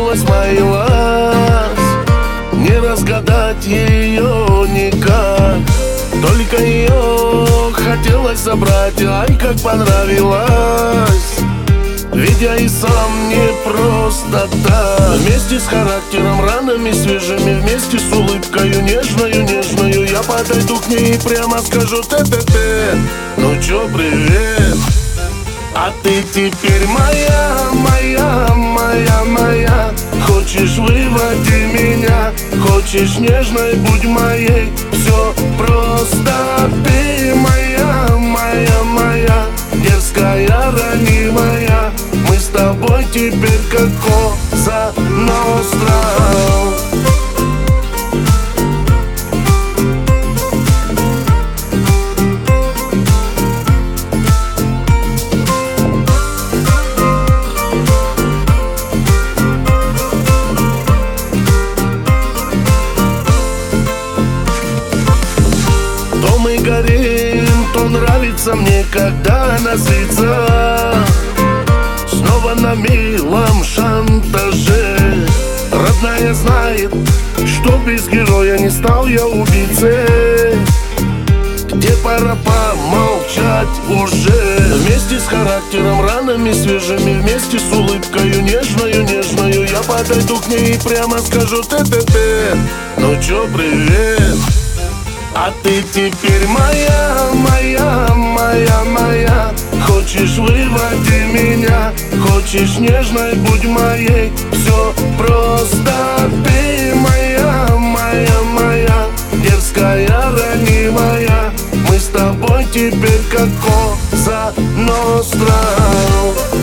проснулась, маялась, не разгадать ее никак. Только ее хотелось забрать, ай, как понравилось. Ведь я и сам не просто так. Вместе с характером, ранами свежими, вместе с улыбкою нежною я подойду к ней и прямо скажу: те-те-те, ну чё, привет. А ты теперь моя, моя, моя, моя. Хочешь, выводи меня, хочешь, нежной будь моей. Все просто ты моя, моя, моя, дерзкая, ранимая. Мы с тобой теперь как Коза Ностра. То мы горим, то нравится мне, когда она злится. Снова на милом шантаже. Родная знает, что без героя не стал я убийцей. Где пора помолчать уже. Вместе с характером, ранами свежими, вместе с улыбкою нежною я подойду к ней и прямо скажу: те-те-те, ну чё, привет. А ты теперь моя, моя, моя, моя. Хочешь, выводи меня, хочешь, нежной будь моей. Все просто ты моя, моя, моя, дерзкая, ранимая. Мы с тобой теперь как Коза Ностра.